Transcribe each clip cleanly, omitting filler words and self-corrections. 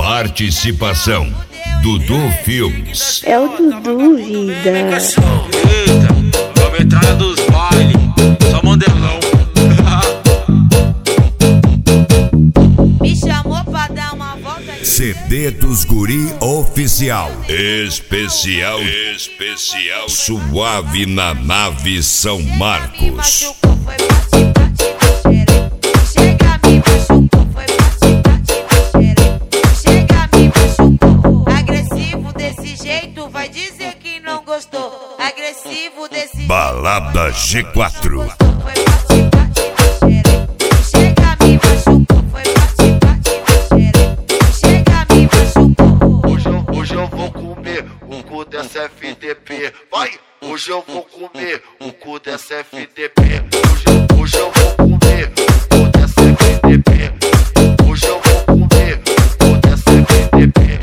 Participação Dudu Filmes. É o Dudu, vida. Eita, a metralha dos bailes, só modelão. Me chamou pra dar uma volta. CD dos Guri Oficial. Especial Suave na Nave São Marcos. Agressivo desse jeito, vai dizer que não gostou. Agressivo desse jeito. Balada G4. Hoje eu vou comer o cu dessa FDP. Vai! Hoje eu vou comer o cu dessa FDP. Hoje eu vou comer o cu dessa FDP. Hoje eu vou comer o cu dessa FDP.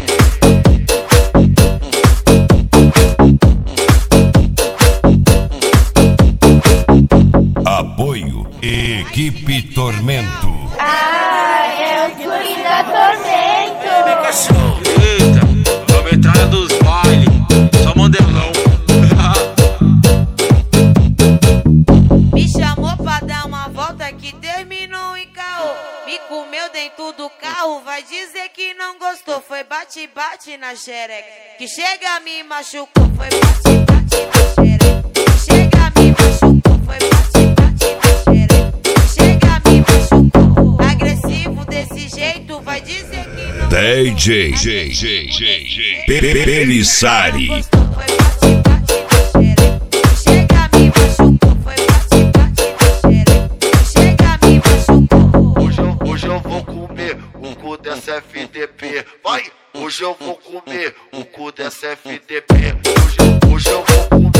Apoio Equipe Tormento. É o Guri da Tormento. Eita, a metralha dos bailes, só modelão. Me chamou pra dar uma volta que terminou em caô. Me comeu dentro do carro, vai dizer que não gostou. Foi bate-bate na xereca, que chega me machucou. Foi bate-bate na xereca, que chega me machucou. Foi bate-bate na xereca, que chega me machucou. Agressivo desse jeito, vai dizer que não DJ Pelissari. Hoje eu vou comer o cu dessa FDP. Vai! Hoje eu vou comer o cu dessa FDP. Hoje eu vou comer.